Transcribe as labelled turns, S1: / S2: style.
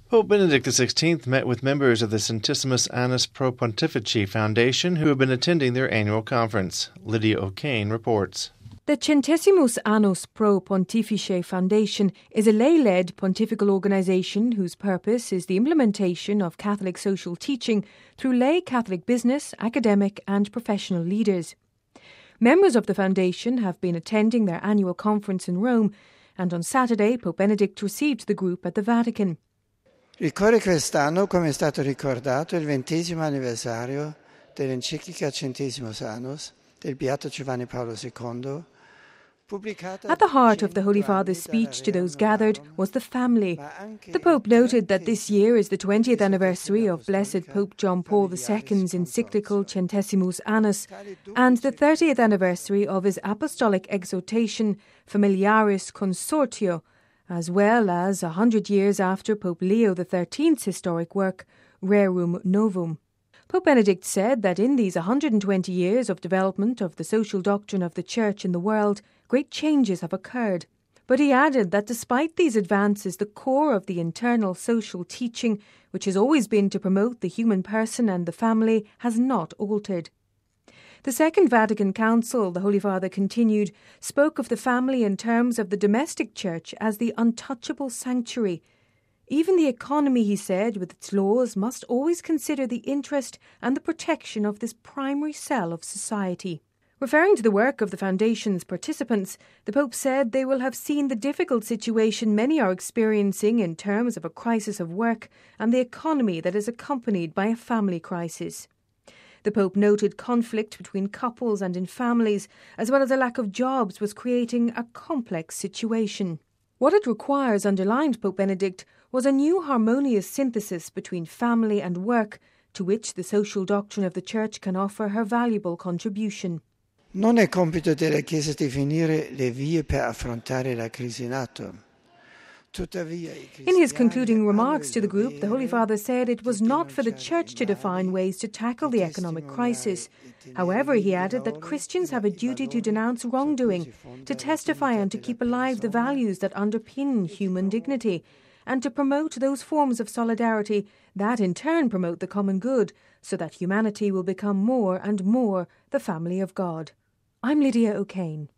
S1: Pope Benedict XVI met with members of the Centesimus Annus Pro Pontifici Foundation who have been attending their annual conference. Lydia O'Kane reports.
S2: The Centesimus Annus Pro Pontifice Foundation is a lay-led pontifical organisation whose purpose is the implementation of Catholic social teaching through lay Catholic business, academic and professional leaders. Members of the foundation have been attending their annual conference in Rome, and on Saturday Pope Benedict received the group at the Vatican.
S3: Ricorre quest'anno, come è stato ricordato, il 20° anniversario dell'enciclica Centesimus Annus del Beato Giovanni Paolo II.
S2: At the heart of the Holy Father's speech to those gathered was the family. The Pope noted that this year is the 20th anniversary of Blessed Pope John Paul II's encyclical Centesimus Annus and the 30th anniversary of his apostolic exhortation Familiaris Consortio, as well as 100 years after Pope Leo XIII's historic work, Rerum Novum. Pope Benedict said that in these 120 years of development of the social doctrine of the Church in the world, great changes have occurred. But he added that despite these advances, the core of the internal social teaching, which has always been to promote the human person and the family, has not altered. The Second Vatican Council, the Holy Father continued, spoke of the family in terms of the domestic church as the untouchable sanctuary. Even the economy, he said, with its laws, must always consider the interest and the protection of this primary cell of society. Referring to the work of the Foundation's participants, the Pope said they will have seen the difficult situation many are experiencing in terms of a crisis of work and the economy that is accompanied by a family crisis. The Pope noted conflict between couples and in families, as well as a lack of jobs, was creating a complex situation. What it requires, underlined Pope Benedict, was a new harmonious synthesis between family and work, to which the social doctrine of the Church can offer her valuable contribution.
S3: Non è compito della Chiesa definire le vie per affrontare la crisi in atto.
S2: In his concluding remarks to the group, the Holy Father said it was not for the Church to define ways to tackle the economic crisis. However, he added that Christians have a duty to denounce wrongdoing, to testify and to keep alive the values that underpin human dignity, and to promote those forms of solidarity that in turn promote the common good, so that humanity will become more and more the family of God. I'm Lydia O'Kane.